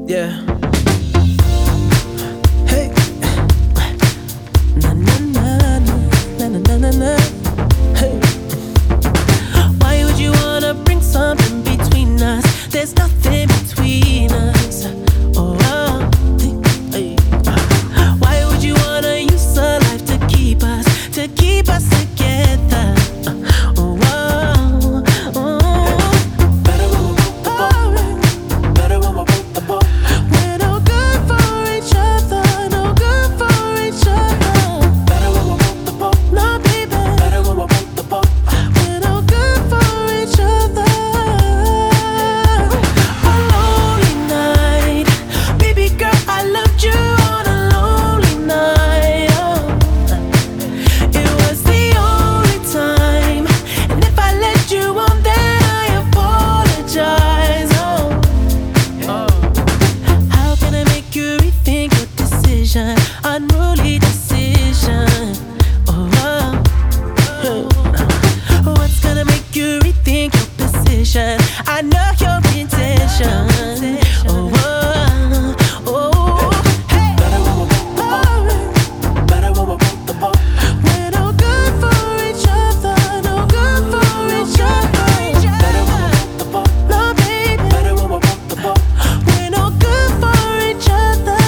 Yeah. Hey. Na na na na na na na na. Hey. Why would you wanna bring something between us? There's nothing between us. Oh, hey. Why would you wanna use a life to keep us together? Oh, oh, oh. We're no good for each other, no good for each other. No, baby. We're no good for each other. A lonely night, baby girl, I loved you on a lonely night. Oh, it was the only time, and if I let you on, then I apologize. Oh, how can I make you rethink your decision? Unruly decision. Oh, what's gonna make you rethink your position? I know your intention. Oh, hey. We're no good for each other, no good for each other. No, baby. We're no good for each other.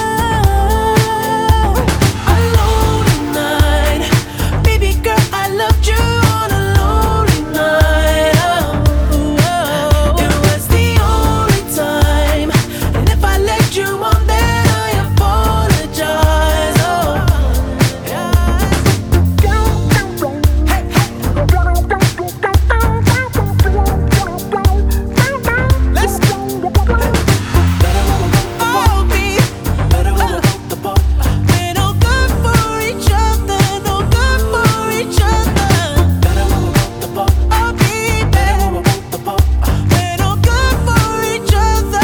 A lonely night, baby girl, I loved you on a lonely night. Oh, it was the only time, and if I let you on, then I apologize. Oh, let's go. Oh, baby. We're no good for each other, no good for each other. Oh, baby. We're no good for each other.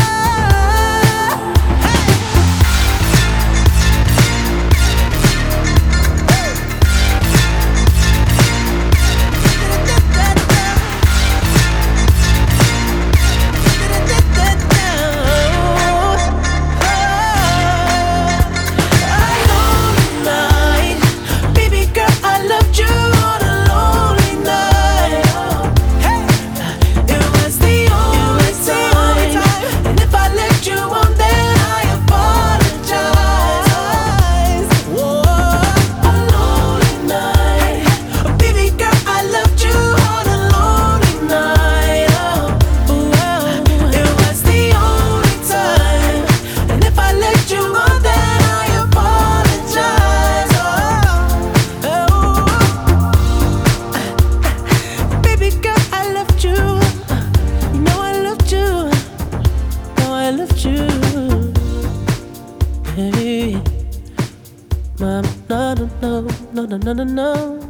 Baby girl, I loved you on a lonely night. It was the only time, and if I let you on, then I apologize. Whoa, a lonely night. Baby girl, I loved you on a lonely night. It was the only time, and if I let you on, then I apologize. Baby girl, I loved you. You know I loved you. Know I loved you. Hey, mom, no, no, no, no, no, no, no, no.